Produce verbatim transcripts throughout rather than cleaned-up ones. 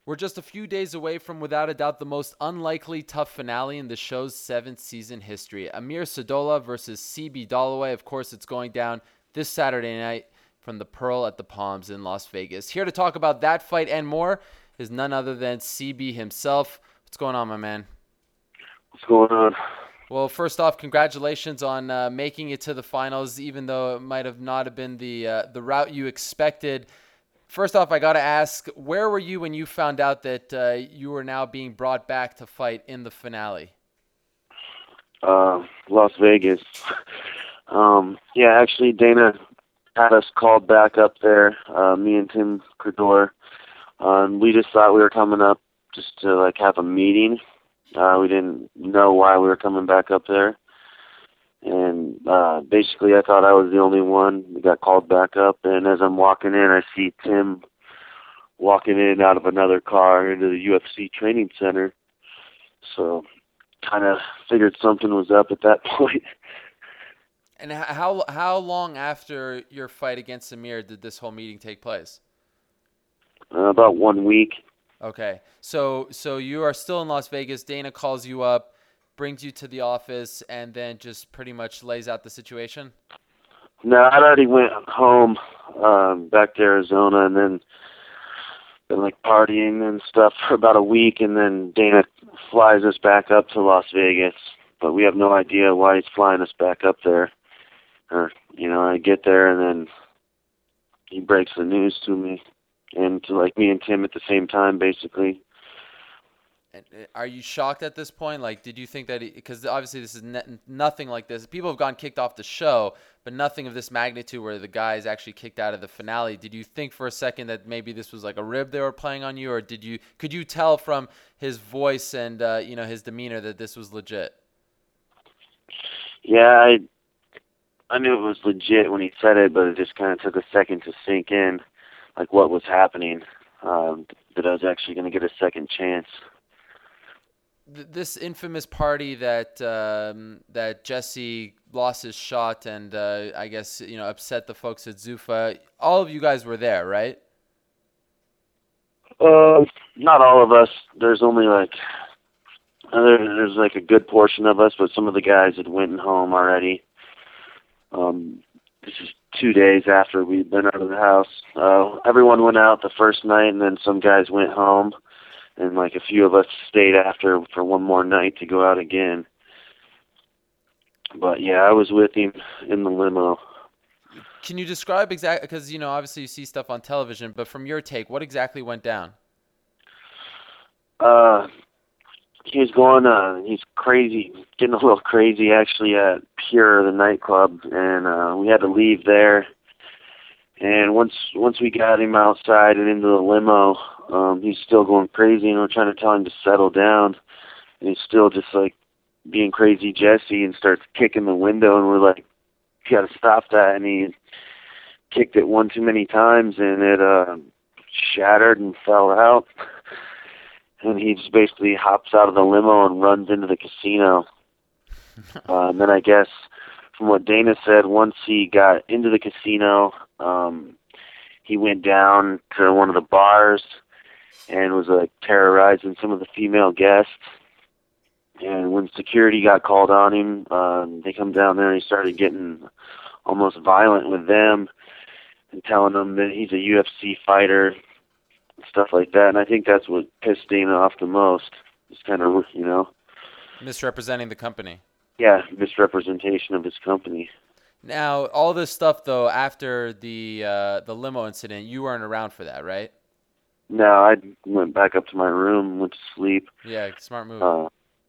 We're just a few days away from, without a doubt, the most unlikely tough finale in the show's seventh season history. Amir Sadola versus C B Dollaway. Of course, it's going down this Saturday night from the Pearl at the Palms in Las Vegas. Here to talk about that fight and more is none other than C B himself. What's going on, my man? What's going on? Well, first off, congratulations on uh, making it to the finals, even though it might have not have been the uh, the route you expected. First off, I got to ask, where were you when you found out that uh, you were now being brought back to fight in the finale? Uh, Las Vegas. Um, yeah, actually, Dana had us called back up there, uh, me and Tim Credor. Um, we just thought we were coming up just to, like, have a meeting. Uh, we didn't know why we were coming back up there. And uh, basically, I thought I was the only one. We got called back up, and as I'm walking in, I see Tim walking in out of another car into the U F C training center. So, kind of figured something was up at that point. And how how long after your fight against Amir did this whole meeting take place? Uh, about one week. Okay, so so you are still in Las Vegas. Dana calls you up, brings you to the office, and then just pretty much lays out the situation. No, I already went home um, back to Arizona, and then been like partying and stuff for about a week, and then Dana flies us back up to Las Vegas. But we have no idea why he's flying us back up there. Or you know, I get there, and then he breaks the news to me, and to like me and Tim at the same time, basically. And uh, are you shocked at this point? Like, did you think that because obviously this is ne- nothing like this. People have gone kicked off the show, but nothing of this magnitude where the guy is actually kicked out of the finale. Did you think for a second that maybe this was like a rib they were playing on you, or did you could you tell from his voice and uh, you know his demeanor that this was legit? Yeah, I I knew it was legit when he said it, but it just kind of took a second to sink in, like what was happening. Um, that I was actually going to get a second chance. This infamous party that um, that Jesse lost his shot and uh, I guess you know upset the folks at Zuffa. All of you guys were there, right? Uh, not all of us. There's only like uh, there, there's like a good portion of us, but some of the guys had went home already. Um, this is two days after we'd been out of the house. Uh, everyone went out the first night, and then some guys went home, and like a few of us stayed after for one more night to go out again. But yeah, I was with him in the limo. Can you describe exactly, because you know obviously you see stuff on television, but from your take, what exactly went down? Uh, he was going, uh, he's crazy, getting a little crazy actually at Pure, the nightclub, and uh, we had to leave there. And once once we got him outside and into the limo, um, he's still going crazy, and we're trying to tell him to settle down, and he's still just like being crazy Jesse and starts kicking the window, and we're like, you got to stop that. And he kicked it one too many times, and it uh, shattered and fell out. And he just basically hops out of the limo and runs into the casino. Uh, and then I guess from what Dana said, once he got into the casino, um, he went down to one of the bars and was like terrorizing some of the female guests. And when security got called on him, um, they come down there and he started getting almost violent with them and telling them that he's a U F C fighter, stuff like that. And I think that's what pissed Dana off the most. Just kind of, you know, Misrepresenting the company. yeah, misrepresentation of his company. Now, all this stuff though, after the uh, the limo incident, you weren't around for that, right? No, I went back up to my room, went to sleep. Yeah, smart move. Uh,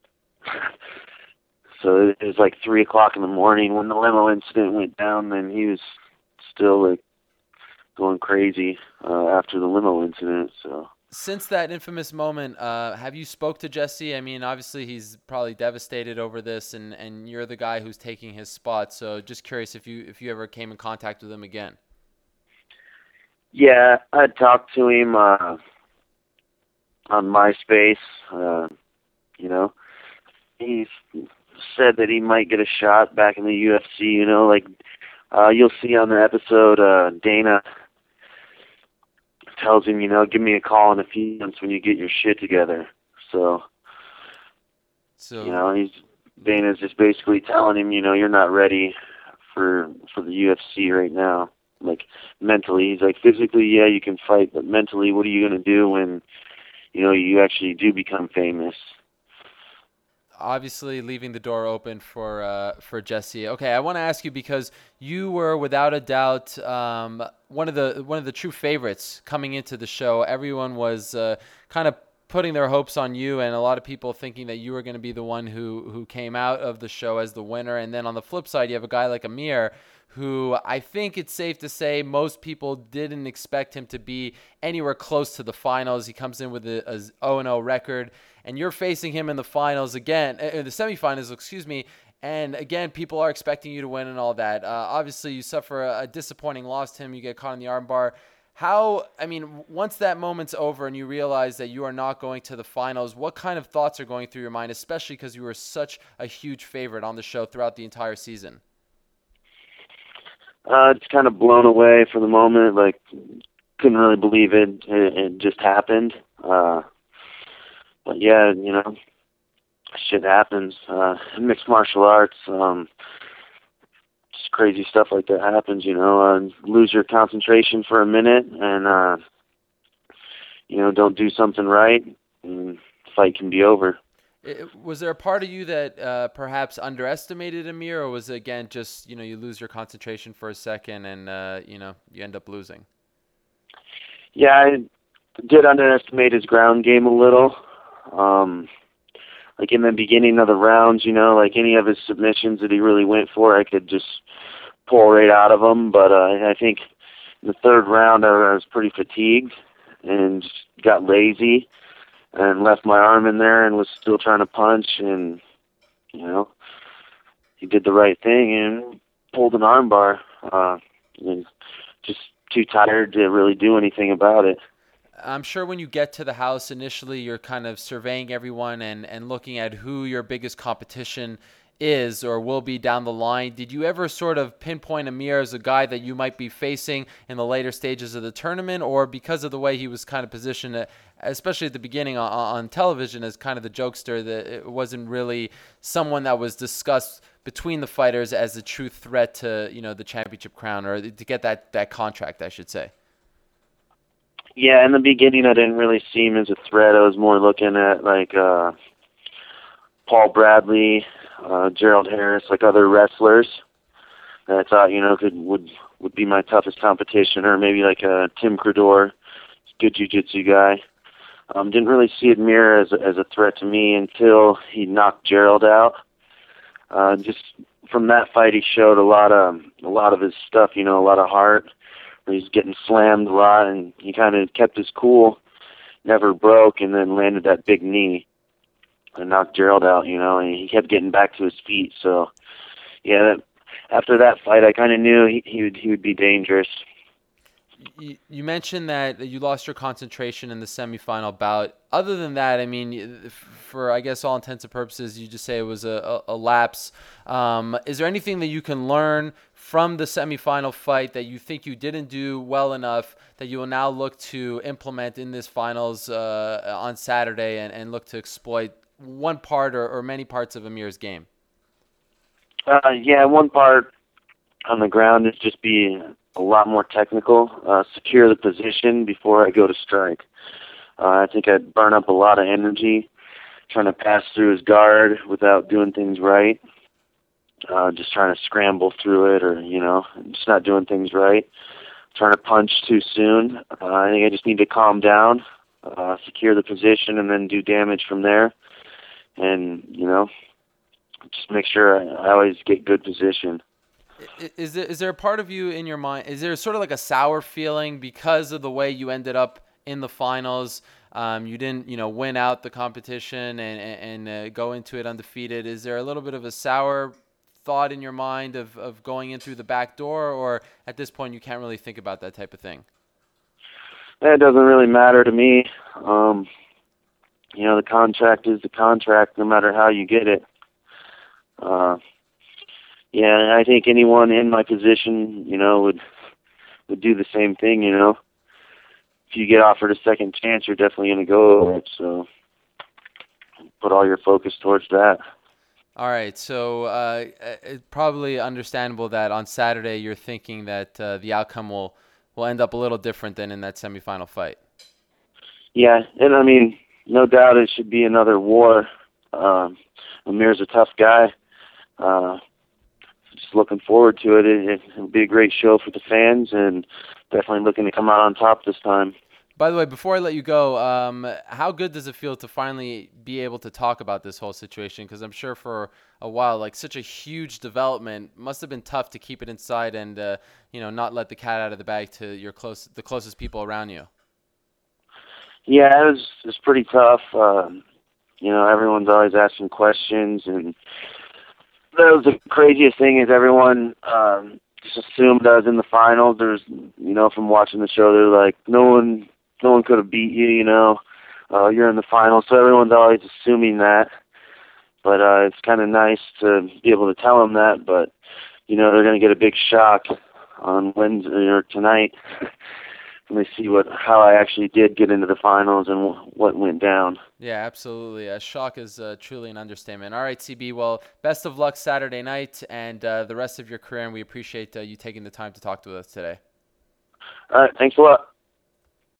so it was like three o'clock in the morning when the limo incident went down, and he was still like going crazy uh, after the limo incident. So Since that infamous moment, uh, have you spoke to Jesse? I mean, obviously he's probably devastated over this, and, and you're the guy who's taking his spot. So just curious if you if you ever came in contact with him again. yeah, I talked to him uh, on MySpace. Uh, you know, he said that he might get a shot back in the U F C. You know, like uh, you'll see on the episode, uh, Dana tells him, you know, give me a call in a few months when you get your shit together. So, So you know, he's Dana's just basically telling him, you know, you're not ready for for the U F C right now. Like mentally, he's like, physically, yeah, you can fight, but mentally, what are you gonna do when, you know, you actually do become famous? obviously leaving the door open for uh, for Jesse. Okay, I want to ask you because you were without a doubt um, one of the one of the true favorites coming into the show. Everyone was uh, kind of putting their hopes on you, and a lot of people thinking that you were going to be the one who who came out of the show as the winner. And then on the flip side, you have a guy like Amir, who I think it's safe to say most people didn't expect him to be anywhere close to the finals. He comes in with a, a oh and oh record, and you're facing him in the finals again, in the semifinals, excuse me. And again, people are expecting you to win and all that. Uh, obviously, you suffer a, a disappointing loss to him. You get caught in the armbar. How, I mean, once that moment's over and you realize that you are not going to the finals, what kind of thoughts are going through your mind, especially because you were such a huge favorite on the show throughout the entire season? Uh, it's kind of blown away for the moment. Like, couldn't really believe it. It, it just happened. Uh, but yeah, you know, shit happens. Uh, mixed martial arts, um, just crazy stuff like that happens. You know, uh, lose your concentration for a minute, and uh, you know, don't do something right, and the fight can be over. It, was there a part of you that uh, perhaps underestimated Amir, or was it again just, you know, you lose your concentration for a second and uh, you know, you end up losing? Yeah, I did underestimate his ground game a little. Um, like in the beginning of the rounds, you know, like any of his submissions that he really went for, I could just pull right out of him. But uh, I think in the third round, I was pretty fatigued and just got lazy and left my arm in there and was still trying to punch. And, you know, he did the right thing and pulled an armbar. Uh, and just too tired to really do anything about it. I'm sure when you get to the house initially, you're kind of surveying everyone and, and looking at who your biggest competition is or will be down the line. Did you ever sort of pinpoint Amir as a guy that you might be facing in the later stages of the tournament, or because of the way he was kind of positioned, uh, especially at the beginning on, on television as kind of the jokester, that it wasn't really someone that was discussed between the fighters as a true threat to, you know, the championship crown or to get that, that contract, I should say? Yeah, in the beginning, I didn't really see him as a threat. I was more looking at like uh, Paul Bradley, uh, Gerald Harris, like other wrestlers that I thought, you know, could would would be my toughest competition, or maybe like a Tim Credor, good jiu-jitsu guy. Um, didn't really see Amir as a, as a threat to me until he knocked Gerald out. Uh, just from that fight, he showed a lot of a lot of his stuff, you know, a lot of heart. He's getting slammed a lot, and he kind of kept his cool, never broke, and then landed that big knee and knocked Gerald out, you know, and he kept getting back to his feet. So, yeah, that, after that fight, I kind of knew he, he would he would be dangerous. You, you mentioned that you lost your concentration in the semifinal bout. Other than that, I mean, for I guess all intents and purposes, you just say it was a, a, a lapse. Um, is there anything that you can learn from the semifinal fight that you think you didn't do well enough that you will now look to implement in this finals uh, on Saturday and, and look to exploit one part or, or many parts of Amir's game? Uh, yeah, one part on the ground is just be a lot more technical, uh, secure the position before I go to strike. Uh, I think I'd burn up a lot of energy trying to pass through his guard without doing things right. Uh, just trying to scramble through it, or, you know, just not doing things right. Trying to punch too soon. Uh, I think I just need to calm down, uh, secure the position, and then do damage from there. And, you know, just make sure I, I always get good position. Is there, is there a part of you in your mind, is there sort of like a sour feeling because of the way you ended up in the finals? Um, you didn't, you know, win out the competition and, and, and uh, go into it undefeated. Is there a little bit of a sour thought in your mind of, of going in through the back door, or at this point you can't really think about that type of thing? It doesn't really matter to me. Um, you know, the contract is the contract no matter how you get it. Uh, yeah, I think anyone in my position, you know, would would do the same thing, you know. if you get offered a second chance, you're definitely going to go over it. So put all your focus towards that. All right, so uh, it's probably understandable that on Saturday you're thinking that uh, the outcome will, will end up a little different than in that semifinal fight. Yeah, and I mean, no doubt it should be another war. Um, Amir's a tough guy. Uh, just looking forward to it. it. It'll be a great show for the fans, and definitely looking to come out on top this time. By the way, before I let you go, um, how good does it feel to finally be able to talk about this whole situation? Because I'm sure for a while, like such a huge development, must have been tough to keep it inside and uh, you know not let the cat out of the bag to your close, the closest people around you. Yeah, it was it was pretty tough. Um, you know, everyone's always asking questions, and that was the craziest thing is everyone um, just assumed I was in the finals. There's, you know, from watching the show, they're like, no one. No one could have beat you, you know. Uh, you're in the finals, so everyone's always assuming that. But uh, it's kind of nice to be able to tell them that. But you know, they're going to get a big shock on Wednesday or tonight when they see what how I actually did get into the finals and w- what went down. Yeah, absolutely. A shock is uh, truly an understatement. All right, C B. Well, best of luck Saturday night and uh, the rest of your career, and we appreciate uh, you taking the time to talk to us today. All right, thanks a lot.